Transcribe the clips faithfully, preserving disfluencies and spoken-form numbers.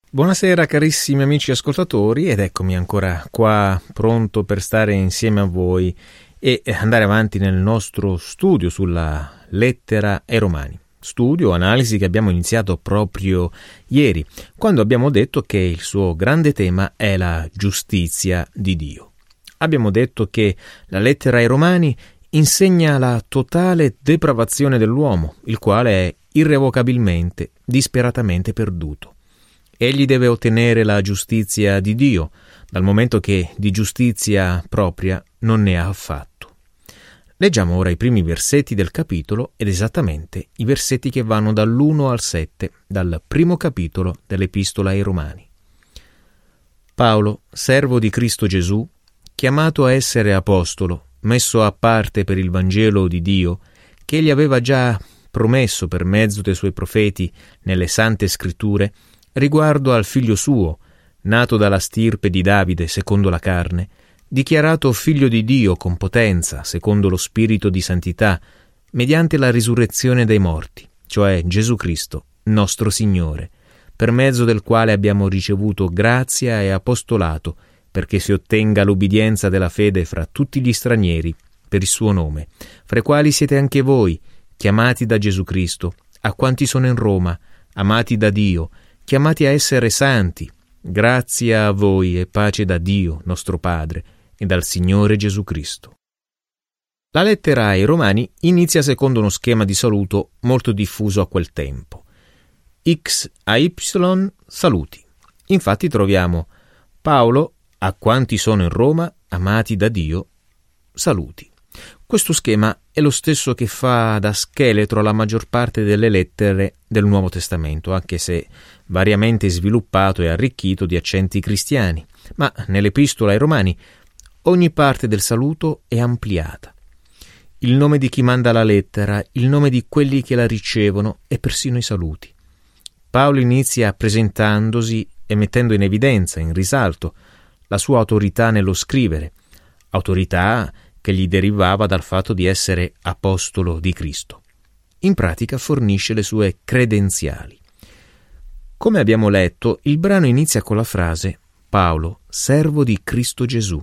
Buonasera carissimi amici ascoltatori, ed eccomi ancora qua pronto per stare insieme a voi e andare avanti nel nostro studio sulla lettera ai Romani. Studio, analisi che abbiamo iniziato proprio ieri, quando abbiamo detto che il suo grande tema è la giustizia di Dio. Abbiamo detto che la lettera ai Romani insegna la totale depravazione dell'uomo, il quale è irrevocabilmente, disperatamente perduto. Egli deve ottenere la giustizia di Dio, dal momento che di giustizia propria non ne ha affatto. Leggiamo ora i primi versetti del capitolo ed esattamente i versetti che vanno dall'uno al sette, dal primo capitolo dell'Epistola ai Romani. Paolo, servo di Cristo Gesù, chiamato a essere apostolo, messo a parte per il Vangelo di Dio, che egli aveva già promesso per mezzo dei suoi profeti nelle sante scritture, riguardo al figlio suo, nato dalla stirpe di Davide secondo la carne, dichiarato figlio di Dio con potenza secondo lo spirito di santità, mediante la risurrezione dei morti, cioè Gesù Cristo, nostro Signore, per mezzo del quale abbiamo ricevuto grazia e apostolato, perché si ottenga l'ubbidienza della fede fra tutti gli stranieri, per il suo nome, fra i quali siete anche voi, chiamati da Gesù Cristo, a quanti sono in Roma, amati da Dio, chiamati a essere santi, grazia a voi e pace da Dio, nostro Padre, e dal Signore Gesù Cristo. La lettera ai Romani inizia secondo uno schema di saluto molto diffuso a quel tempo. X a Y saluti. Infatti troviamo Paolo, a quanti sono in Roma, amati da Dio, saluti. Questo schema è lo stesso che fa da scheletro alla maggior parte delle lettere del Nuovo Testamento, anche se variamente sviluppato e arricchito di accenti cristiani, ma nell'Epistola ai Romani ogni parte del saluto è ampliata. Il nome di chi manda la lettera, il nome di quelli che la ricevono e persino i saluti. Paolo inizia presentandosi e mettendo in evidenza, in risalto, la sua autorità nello scrivere, autorità che gli derivava dal fatto di essere apostolo di Cristo. In pratica fornisce le sue credenziali. Come abbiamo letto, il brano inizia con la frase Paolo, servo di Cristo Gesù.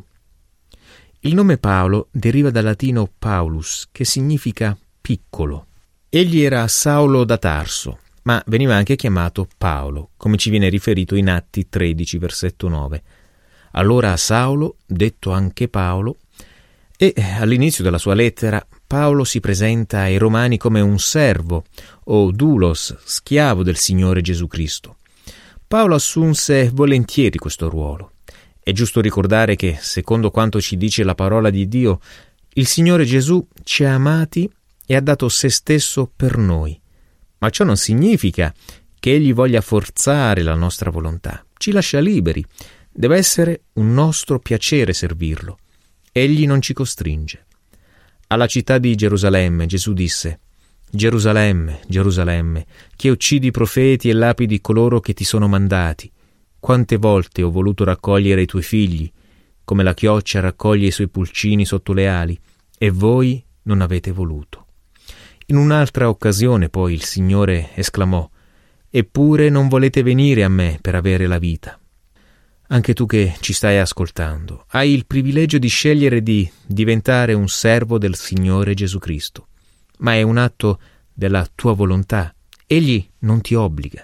Il nome Paolo deriva dal latino Paulus, che significa piccolo. Egli era Saulo da Tarso, ma veniva anche chiamato Paolo, come ci viene riferito in Atti tredici, versetto nove. Allora Saulo, detto anche Paolo, e all'inizio della sua lettera Paolo si presenta ai Romani come un servo o doulos, schiavo del Signore Gesù Cristo. Paolo assunse volentieri questo ruolo. È giusto ricordare che, secondo quanto ci dice la parola di Dio, il Signore Gesù ci ha amati e ha dato se stesso per noi. Ma ciò non significa che Egli voglia forzare la nostra volontà. Ci lascia liberi. Deve essere un nostro piacere servirlo. Egli non ci costringe. Alla città di Gerusalemme Gesù disse: Gerusalemme, Gerusalemme, che uccidi i profeti e lapidi coloro che ti sono mandati. Quante volte ho voluto raccogliere i tuoi figli, come la chioccia raccoglie i suoi pulcini sotto le ali, e voi non avete voluto. In un'altra occasione poi il Signore esclamò: Eppure non volete venire a me per avere la vita. Anche tu che ci stai ascoltando, hai il privilegio di scegliere di diventare un servo del Signore Gesù Cristo, ma è un atto della tua volontà. Egli non ti obbliga.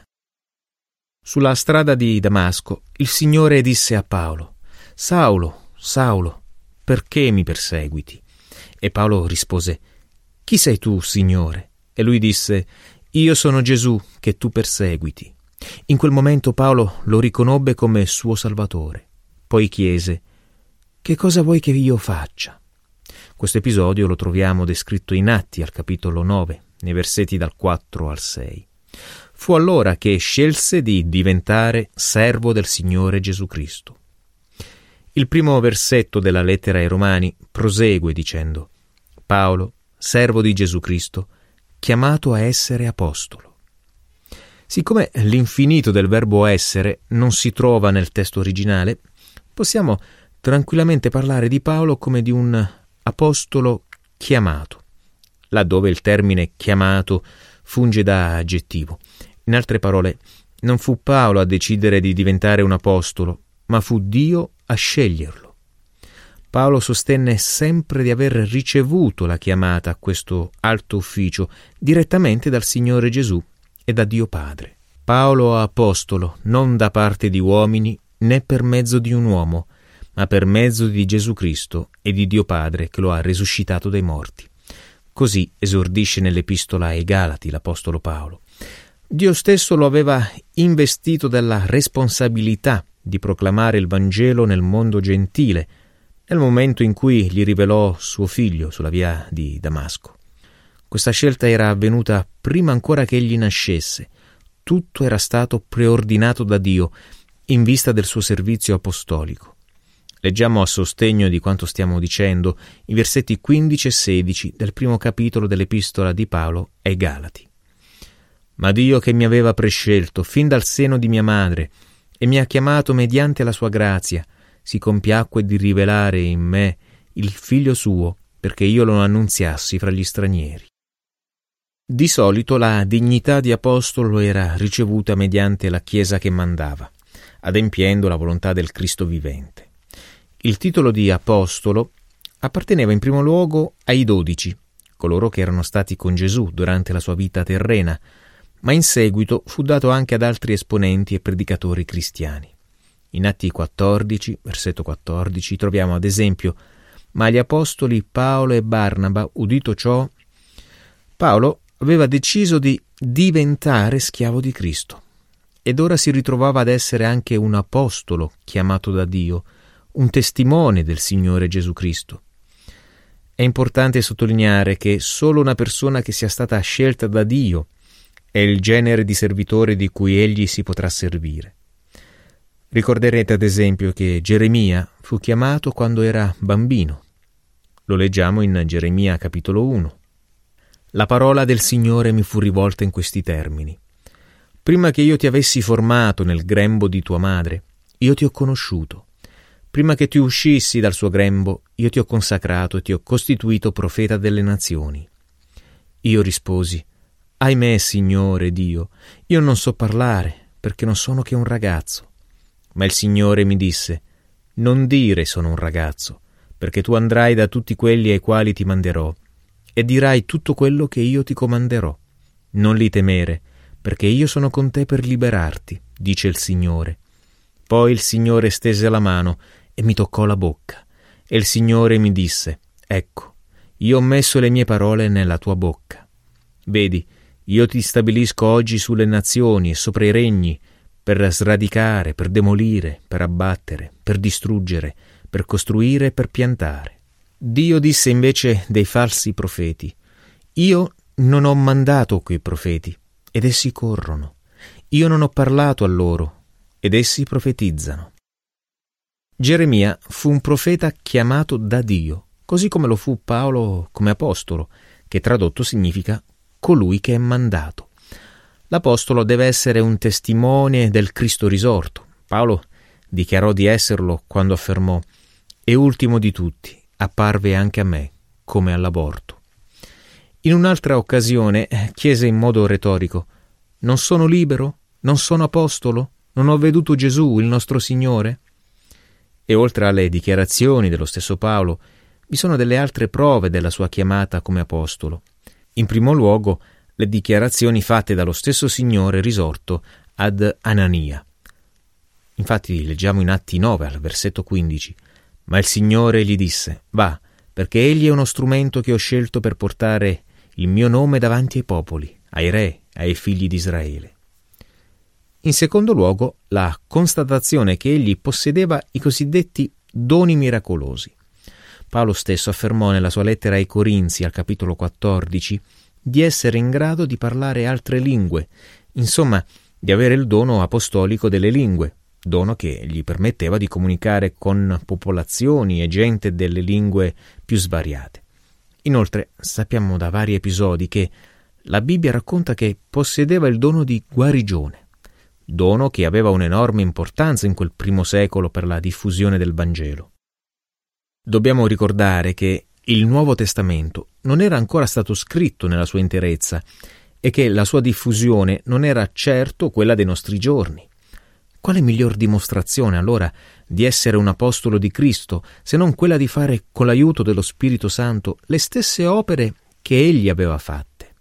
Sulla strada di Damasco, il Signore disse a Paolo: Saulo, Saulo, perché mi perseguiti? E Paolo rispose: Chi sei tu, Signore? E lui disse: Io sono Gesù che tu perseguiti. In quel momento Paolo lo riconobbe come suo Salvatore. Poi chiese: Che cosa vuoi che io faccia? Questo episodio lo troviamo descritto in Atti al capitolo nove, nei versetti dal quattro al sei. Fu allora che scelse di diventare servo del Signore Gesù Cristo. Il primo versetto della lettera ai Romani prosegue dicendo: Paolo, servo di Gesù Cristo, chiamato a essere apostolo. Siccome l'infinito del verbo essere non si trova nel testo originale, possiamo tranquillamente parlare di Paolo come di un apostolo chiamato, laddove il termine chiamato funge da aggettivo. In altre parole, Non fu Paolo a decidere di diventare un apostolo, ma fu Dio a sceglierlo. Paolo sostenne sempre di aver ricevuto la chiamata a questo alto ufficio direttamente dal Signore Gesù e da Dio Padre. Paolo apostolo, non da parte di uomini né per mezzo di un uomo, ma per mezzo di Gesù Cristo e di Dio Padre che lo ha risuscitato dai morti. Così esordisce nell'epistola ai Galati l'apostolo Paolo. Dio stesso lo aveva investito della responsabilità di proclamare il Vangelo nel mondo gentile, nel momento in cui gli rivelò suo figlio sulla via di Damasco. Questa scelta era avvenuta prima ancora che egli nascesse. Tutto era stato preordinato da Dio in vista del suo servizio apostolico. Leggiamo a sostegno di quanto stiamo dicendo i versetti quindici e sedici del primo capitolo dell'epistola di Paolo ai Galati. Ma Dio che mi aveva prescelto fin dal seno di mia madre e mi ha chiamato mediante la sua grazia, si compiacque di rivelare in me il figlio suo perché io lo annunziassi fra gli stranieri. Di solito la dignità di apostolo era ricevuta mediante la Chiesa che mandava, adempiendo la volontà del Cristo vivente. Il titolo di apostolo apparteneva in primo luogo ai dodici, coloro che erano stati con Gesù durante la sua vita terrena, ma in seguito fu dato anche ad altri esponenti e predicatori cristiani. In Atti quattordici, versetto quattordici, troviamo ad esempio: ma gli apostoli Paolo e Barnaba, udito ciò, Paolo aveva deciso di diventare schiavo di Cristo ed ora si ritrovava ad essere anche un apostolo chiamato da Dio, un testimone del Signore Gesù Cristo. È importante sottolineare che solo una persona che sia stata scelta da Dio è il genere di servitore di cui egli si potrà servire. Ricorderete ad esempio che Geremia fu chiamato quando era bambino. Lo leggiamo in Geremia capitolo uno. La parola del Signore mi fu rivolta in questi termini: prima che io ti avessi formato nel grembo di tua madre, io ti ho conosciuto. Prima che tu uscissi dal suo grembo, io ti ho consacrato e ti ho costituito profeta delle nazioni. Io risposi: ahimè, Signore Dio, io non so parlare, perché non sono che un ragazzo. Ma il Signore mi disse: non dire sono un ragazzo, perché tu andrai da tutti quelli ai quali ti manderò e dirai tutto quello che io ti comanderò. Non li temere, perché io sono con te per liberarti, dice il Signore. Poi il Signore stese la mano e mi toccò la bocca, e il Signore mi disse: ecco, io ho messo le mie parole nella tua bocca. Vedi, io ti stabilisco oggi sulle nazioni e sopra i regni, per sradicare, per demolire, per abbattere, per distruggere, per costruire e per piantare. Dio disse invece dei falsi profeti: io non ho mandato quei profeti, ed essi corrono. Io non ho parlato a loro, ed essi profetizzano. Geremia fu un profeta chiamato da Dio, così come lo fu Paolo come apostolo, che tradotto significa colui che è mandato. L'apostolo deve essere un testimone del Cristo risorto. Paolo dichiarò di esserlo quando affermò: e ultimo di tutti, apparve anche a me, come all'aborto. In un'altra occasione chiese in modo retorico: non sono libero? Non sono apostolo? Non ho veduto Gesù, il nostro Signore? E oltre alle dichiarazioni dello stesso Paolo, vi sono delle altre prove della sua chiamata come apostolo. In primo luogo, le dichiarazioni fatte dallo stesso Signore risorto ad Anania. Infatti leggiamo in Atti nove al versetto quindici: ma il Signore gli disse: va, perché egli è uno strumento che ho scelto per portare il mio nome davanti ai popoli, ai re, ai figli di Israele. In secondo luogo, la constatazione che egli possedeva i cosiddetti doni miracolosi. Paolo stesso affermò nella sua lettera ai Corinzi al capitolo quattordici di essere in grado di parlare altre lingue, insomma di avere il dono apostolico delle lingue, dono che gli permetteva di comunicare con popolazioni e gente delle lingue più svariate. Inoltre sappiamo da vari episodi che la Bibbia racconta che possedeva il dono di guarigione, dono che aveva un'enorme importanza in quel primo secolo per la diffusione del Vangelo. Dobbiamo ricordare che il Nuovo Testamento non era ancora stato scritto nella sua interezza e che la sua diffusione non era certo quella dei nostri giorni. Quale miglior dimostrazione, allora, di essere un apostolo di Cristo, se non quella di fare, con l'aiuto dello Spirito Santo, le stesse opere che egli aveva fatte?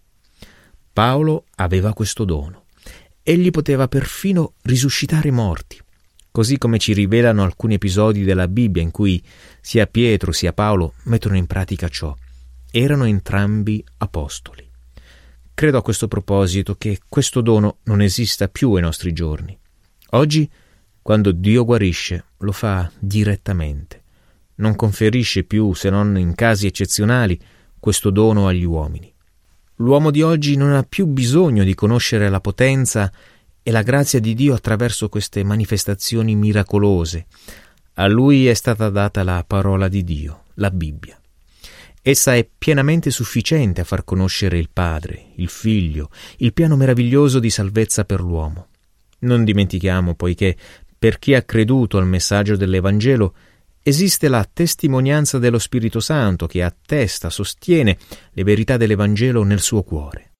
Paolo aveva questo dono. Egli poteva perfino risuscitare i morti, così come ci rivelano alcuni episodi della Bibbia in cui sia Pietro sia Paolo mettono in pratica ciò. Erano entrambi apostoli. Credo a questo proposito che questo dono non esista più ai nostri giorni. Oggi, quando Dio guarisce, lo fa direttamente. Non conferisce più, se non in casi eccezionali, questo dono agli uomini. L'uomo di oggi non ha più bisogno di conoscere la potenza e la grazia di Dio attraverso queste manifestazioni miracolose. A lui è stata data la parola di Dio, la Bibbia. Essa è pienamente sufficiente a far conoscere il Padre, il Figlio, il piano meraviglioso di salvezza per l'uomo. Non dimentichiamo, poiché per chi ha creduto al messaggio dell'Evangelo esiste la testimonianza dello Spirito Santo che attesta, sostiene le verità dell'Evangelo nel suo cuore.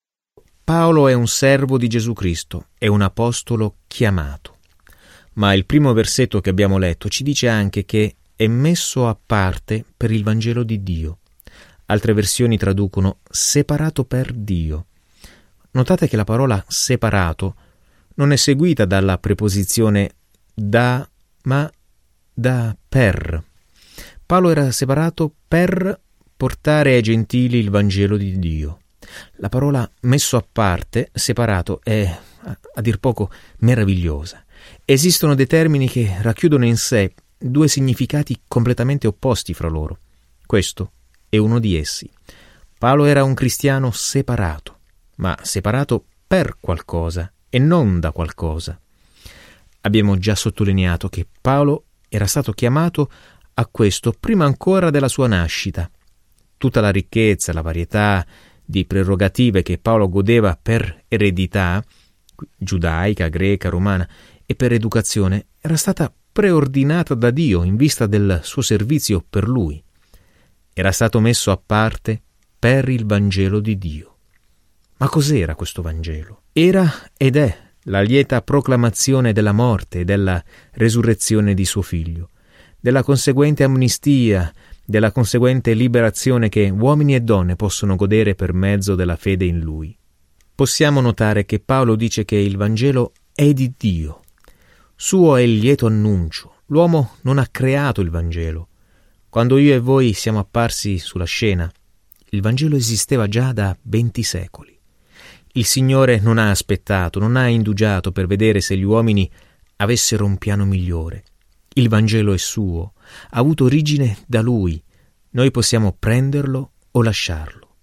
Paolo è un servo di Gesù Cristo, è un apostolo chiamato. Ma il primo versetto che abbiamo letto ci dice anche che è messo a parte per il Vangelo di Dio. Altre versioni traducono separato per Dio. Notate che la parola separato non è seguita dalla preposizione da, ma da per. Paolo era separato per portare ai gentili il Vangelo di Dio. La parola messo a parte, separato, è a dir poco meravigliosa. Esistono dei termini che racchiudono in sé due significati completamente opposti fra loro. Questo è uno di essi. Paolo era un cristiano separato, ma separato per qualcosa e non da qualcosa. Abbiamo già sottolineato che Paolo era stato chiamato a questo prima ancora della sua nascita. Tutta la ricchezza, la varietà di prerogative che Paolo godeva per eredità, giudaica, greca, romana, e per educazione, era stata preordinata da Dio in vista del suo servizio per Lui. Era stato messo a parte per il Vangelo di Dio. Ma cos'era questo Vangelo? Era ed è la lieta proclamazione della morte e della resurrezione di suo Figlio, della conseguente amnistia, della conseguente liberazione che uomini e donne possono godere per mezzo della fede in Lui. Possiamo notare che Paolo dice che il Vangelo è di Dio. Suo è il lieto annuncio. L'uomo non ha creato il Vangelo. Quando io e voi siamo apparsi sulla scena, il Vangelo esisteva già da venti secoli. Il Signore non ha aspettato, non ha indugiato per vedere se gli uomini avessero un piano migliore. Il Vangelo è suo, ha avuto origine da Lui. Noi possiamo prenderlo o lasciarlo.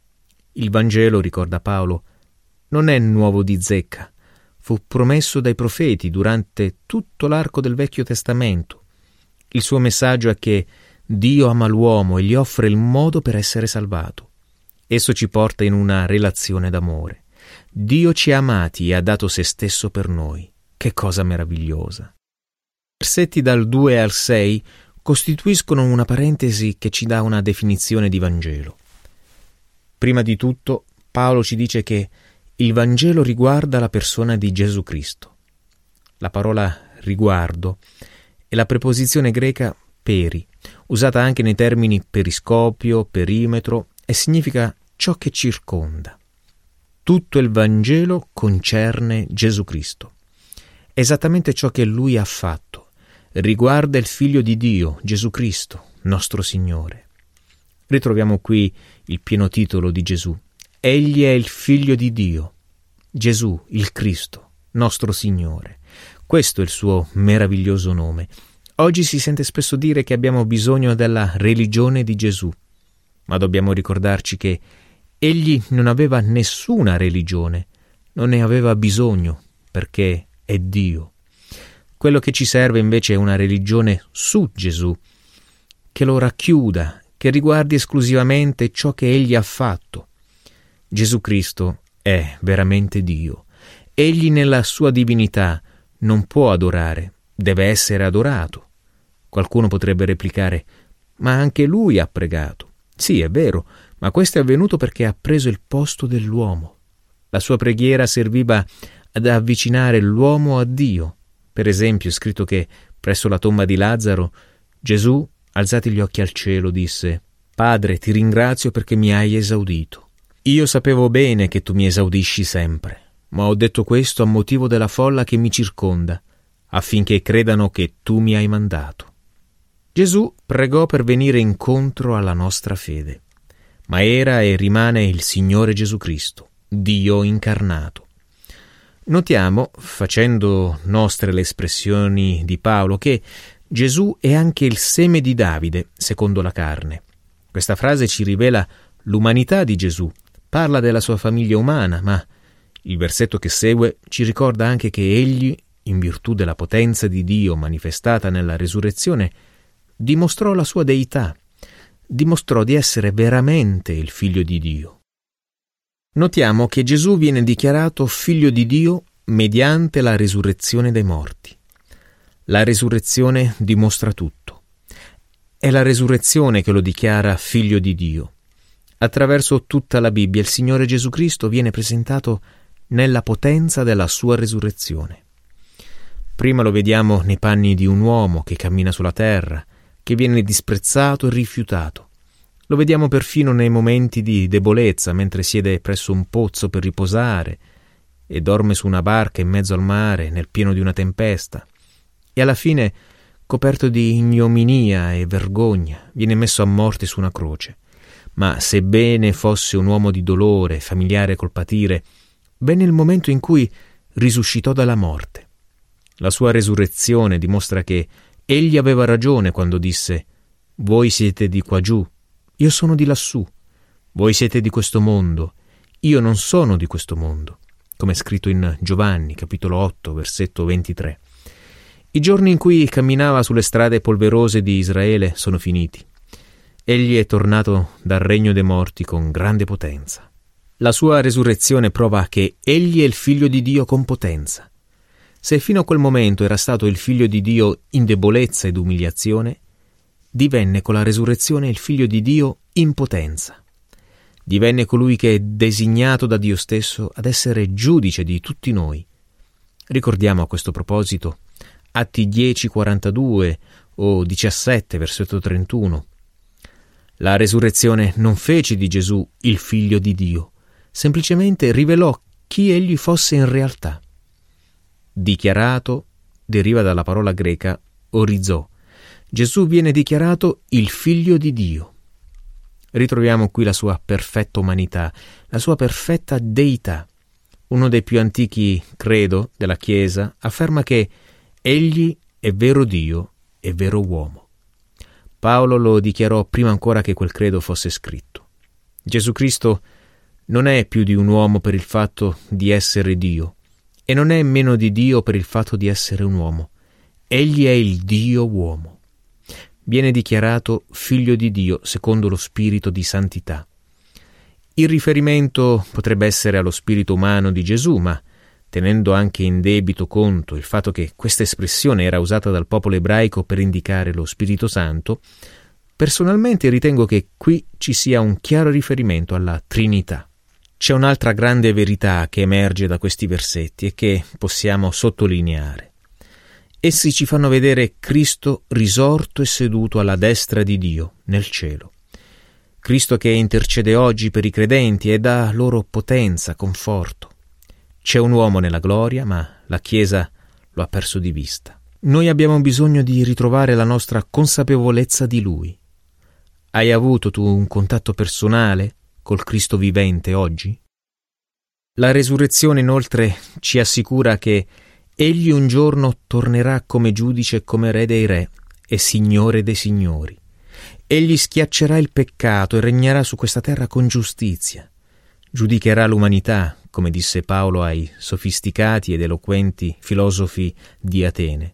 Il Vangelo, ricorda Paolo, non è nuovo di zecca. Fu promesso dai profeti durante tutto l'arco del Vecchio Testamento. Il suo messaggio è che Dio ama l'uomo e gli offre il modo per essere salvato. Esso ci porta in una relazione d'amore. Dio ci ha amati e ha dato se stesso per noi. Che cosa meravigliosa! Versetti dal due al sei costituiscono una parentesi che ci dà una definizione di Vangelo. Prima di tutto, Paolo ci dice che il Vangelo riguarda la persona di Gesù Cristo. La parola riguardo è la preposizione greca peri, usata anche nei termini periscopio, perimetro, e significa ciò che circonda. Tutto il Vangelo concerne Gesù Cristo. È esattamente ciò che Lui ha fatto. Riguarda il Figlio di Dio, Gesù Cristo, nostro Signore. Ritroviamo qui il pieno titolo di Gesù. Egli è il Figlio di Dio, Gesù, il Cristo, nostro Signore. Questo è il suo meraviglioso nome. Oggi si sente spesso dire che abbiamo bisogno della religione di Gesù, ma dobbiamo ricordarci che Egli non aveva nessuna religione, non ne aveva bisogno, perché è Dio. Quello che ci serve invece è una religione su Gesù, che lo racchiuda, che riguardi esclusivamente ciò che Egli ha fatto. Gesù Cristo è veramente Dio. Egli nella sua divinità non può adorare, deve essere adorato. Qualcuno potrebbe replicare, ma anche Lui ha pregato. Sì, è vero, ma questo è avvenuto perché ha preso il posto dell'uomo. La sua preghiera serviva ad avvicinare l'uomo a Dio. Per esempio è scritto che presso la tomba di Lazzaro Gesù, alzati gli occhi al cielo, disse: «Padre, ti ringrazio perché mi hai esaudito. Io sapevo bene che tu mi esaudisci sempre, ma ho detto questo a motivo della folla che mi circonda, affinché credano che tu mi hai mandato». Gesù pregò per venire incontro alla nostra fede, ma era e rimane il Signore Gesù Cristo, Dio incarnato. Notiamo, facendo nostre le espressioni di Paolo, che Gesù è anche il seme di Davide, secondo la carne. Questa frase ci rivela l'umanità di Gesù, parla della sua famiglia umana, ma il versetto che segue ci ricorda anche che egli, in virtù della potenza di Dio manifestata nella resurrezione, dimostrò la sua deità, dimostrò di essere veramente il Figlio di Dio. Notiamo che Gesù viene dichiarato Figlio di Dio mediante la resurrezione dei morti. La resurrezione dimostra tutto. È la resurrezione che lo dichiara Figlio di Dio. Attraverso tutta la Bibbia il Signore Gesù Cristo viene presentato nella potenza della sua resurrezione. Prima lo vediamo nei panni di un uomo che cammina sulla terra, che viene disprezzato e rifiutato. Lo vediamo perfino nei momenti di debolezza, mentre siede presso un pozzo per riposare e dorme su una barca in mezzo al mare, nel pieno di una tempesta. E alla fine, coperto di ignominia e vergogna, viene messo a morte su una croce. Ma sebbene fosse un uomo di dolore, familiare col patire, venne il momento in cui risuscitò dalla morte. La sua resurrezione dimostra che egli aveva ragione quando disse: «Voi siete di qua giù, io sono di lassù. Voi siete di questo mondo, io non sono di questo mondo», come è scritto in Giovanni, capitolo otto, versetto ventitré. I giorni in cui camminava sulle strade polverose di Israele sono finiti. Egli è tornato dal regno dei morti con grande potenza. La sua resurrezione prova che egli è il Figlio di Dio con potenza. Se fino a quel momento era stato il Figlio di Dio in debolezza ed umiliazione, divenne con la resurrezione il Figlio di Dio in potenza. Divenne colui che è designato da Dio stesso ad essere giudice di tutti noi. Ricordiamo a questo proposito Atti dieci quarantadue o diciassette, versetto trentuno. La resurrezione non fece di Gesù il Figlio di Dio, semplicemente rivelò chi egli fosse in realtà. Dichiarato deriva dalla parola greca orizò. Gesù viene dichiarato il Figlio di Dio. Ritroviamo qui la sua perfetta umanità, la sua perfetta deità. Uno dei più antichi credo della Chiesa afferma che egli è vero Dio e vero uomo. Paolo lo dichiarò prima ancora che quel credo fosse scritto. Gesù Cristo non è più di un uomo per il fatto di essere Dio e non è meno di Dio per il fatto di essere un uomo. Egli è il Dio uomo. Viene dichiarato Figlio di Dio secondo lo spirito di santità. Il riferimento potrebbe essere allo spirito umano di Gesù, ma tenendo anche in debito conto il fatto che questa espressione era usata dal popolo ebraico per indicare lo Spirito Santo, personalmente ritengo che qui ci sia un chiaro riferimento alla Trinità. C'è un'altra grande verità che emerge da questi versetti e che possiamo sottolineare. Essi ci fanno vedere Cristo risorto e seduto alla destra di Dio, nel cielo. Cristo che intercede oggi per i credenti e dà loro potenza, conforto. C'è un uomo nella gloria, ma la Chiesa lo ha perso di vista. Noi abbiamo bisogno di ritrovare la nostra consapevolezza di Lui. Hai avuto tu un contatto personale col Cristo vivente oggi? La resurrezione inoltre ci assicura che Egli un giorno tornerà come giudice e come re dei re e signore dei signori. Egli schiaccerà il peccato e regnerà su questa terra con giustizia. Giudicherà l'umanità, come disse Paolo ai sofisticati ed eloquenti filosofi di Atene.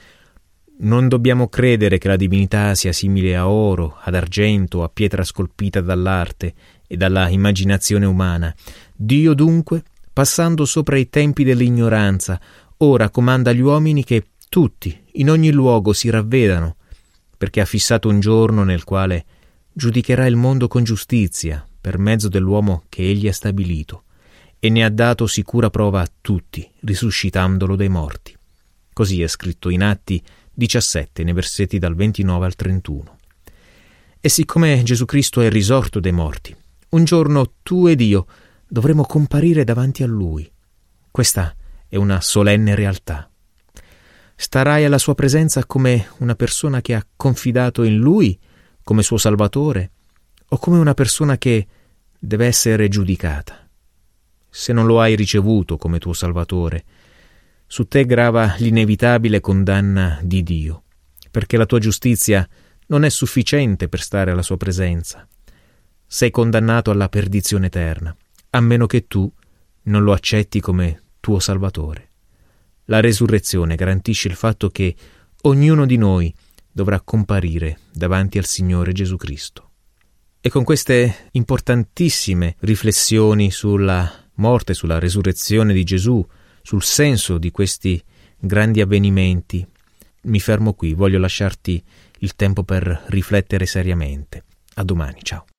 Non dobbiamo credere che la divinità sia simile a oro, ad argento, a pietra scolpita dall'arte e dalla immaginazione umana. Dio dunque, passando sopra i tempi dell'ignoranza, ora comanda agli uomini che tutti, in ogni luogo, si ravvedano, perché ha fissato un giorno nel quale giudicherà il mondo con giustizia per mezzo dell'uomo che egli ha stabilito. e ne ha dato sicura prova a tutti, risuscitandolo dai morti. Così è scritto in Atti diciassette, nei versetti dal ventinove al trentuno. E siccome Gesù Cristo è risorto dai morti, un giorno tu ed io dovremo comparire davanti a Lui. Questa è una solenne realtà. Starai alla sua presenza come una persona che ha confidato in Lui come suo Salvatore o come una persona che deve essere giudicata. Se non lo hai ricevuto come tuo Salvatore, su te grava l'inevitabile condanna di Dio, perché la tua giustizia non è sufficiente per stare alla sua presenza. Sei condannato alla perdizione eterna, a meno che tu non lo accetti come tuo Salvatore. La resurrezione garantisce il fatto che ognuno di noi dovrà comparire davanti al Signore Gesù Cristo. E con queste importantissime riflessioni sulla morte, sulla resurrezione di Gesù, sul senso di questi grandi avvenimenti, mi fermo qui. Voglio lasciarti il tempo per riflettere seriamente. A domani, ciao.